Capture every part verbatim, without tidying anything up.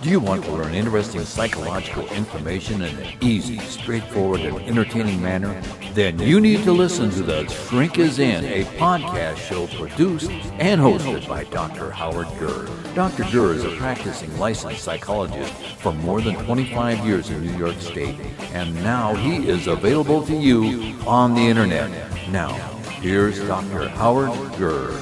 Do you want to learn interesting psychological information in an easy, straightforward, and entertaining manner? Then you need to listen to The Shrink Is In, a podcast show produced and hosted by Doctor Howard Gurr. Doctor Gurr is a practicing licensed psychologist for more than twenty-five years in New York State, and now he is available to you on the internet. Now, here's Doctor Howard Gurr.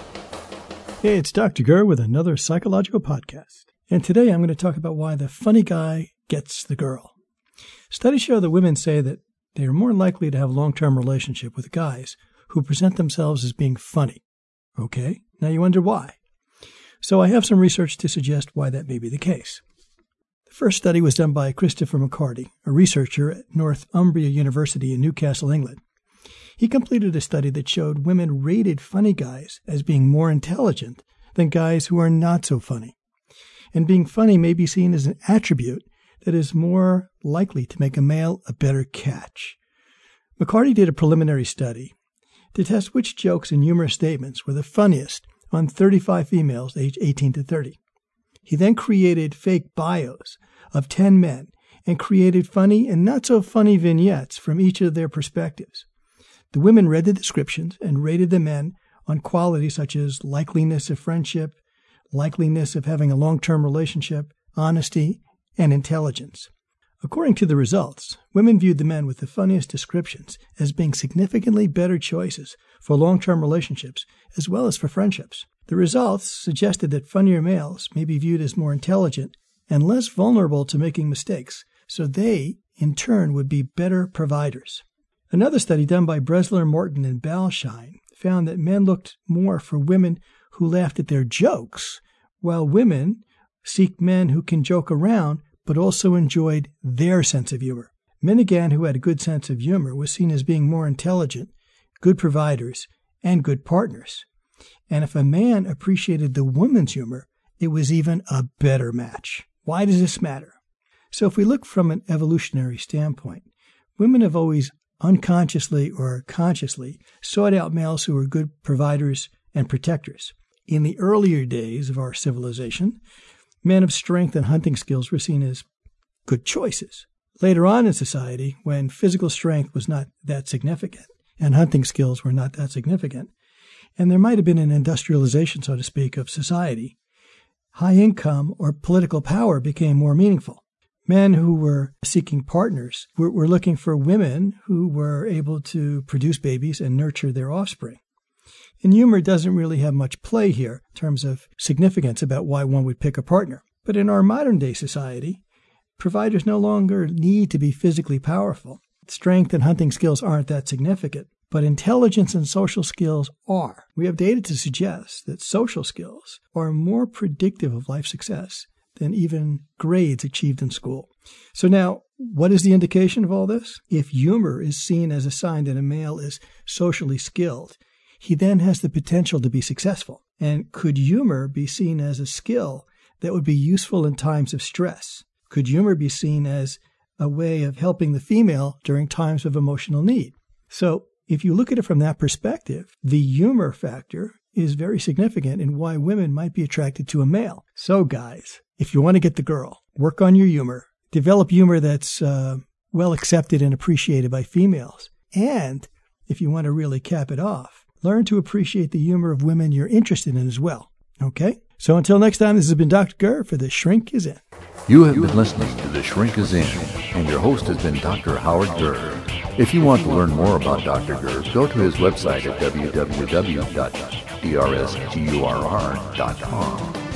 Hey, it's Doctor Gurr with another psychological podcast. And today I'm going to talk about why the funny guy gets the girl. Studies show that women say that they are more likely to have a long-term relationship with guys who present themselves as being funny. Okay, now you wonder why. So I have some research to suggest why that may be the case. The first study was done by Christopher McCarty, a researcher at Northumbria University in Newcastle, England. He completed a study that showed women rated funny guys as being more intelligent than guys who are not so funny. And being funny may be seen as an attribute that is more likely to make a male a better catch. McCarty did a preliminary study to test which jokes and humorous statements were the funniest on thirty-five females aged eighteen to thirty. He then created fake bios of ten men and created funny and not so funny vignettes from each of their perspectives. The women read the descriptions and rated the men on qualities such as likeliness of friendship, likeliness of having a long-term relationship, honesty, and intelligence. According to the results, women viewed the men with the funniest descriptions as being significantly better choices for long-term relationships as well as for friendships. The results suggested that funnier males may be viewed as more intelligent and less vulnerable to making mistakes, so they, in turn, would be better providers. Another study done by Bresler, Morton, and Balshine found that men looked more for women who laughed at their jokes, while women seek men who can joke around but also enjoyed their sense of humor. Men again who had a good sense of humor was seen as being more intelligent, good providers, and good partners. And if a man appreciated the woman's humor, it was even a better match. Why does this matter? So if we look from an evolutionary standpoint, women have always unconsciously or consciously sought out males who were good providers and protectors. In the earlier days of our civilization, men of strength and hunting skills were seen as good choices. Later on in society, when physical strength was not that significant and hunting skills were not that significant, and there might have been an industrialization, so to speak, of society, high income or political power became more meaningful. Men who were seeking partners were, were looking for women who were able to produce babies and nurture their offspring. And humor doesn't really have much play here in terms of significance about why one would pick a partner. But in our modern-day society, providers no longer need to be physically powerful. Strength and hunting skills aren't that significant, but intelligence and social skills are. We have data to suggest that social skills are more predictive of life success than even grades achieved in school. So now, what is the indication of all this? If humor is seen as a sign that a male is socially skilled, he then has the potential to be successful. And could humor be seen as a skill that would be useful in times of stress? Could humor be seen as a way of helping the female during times of emotional need? So if you look at it from that perspective, the humor factor is very significant in why women might be attracted to a male. So guys, if you want to get the girl, work on your humor, develop humor that's uh, well accepted and appreciated by females. And if you want to really cap it off, learn to appreciate the humor of women you're interested in as well. Okay? So until next time, this has been Doctor Gurr for The Shrink Is In. You have been listening to The Shrink Is In, and your host has been Doctor Howard Gurr. If you want to learn more about Doctor Gurr, go to his website at w w w dot d r s gurr dot com.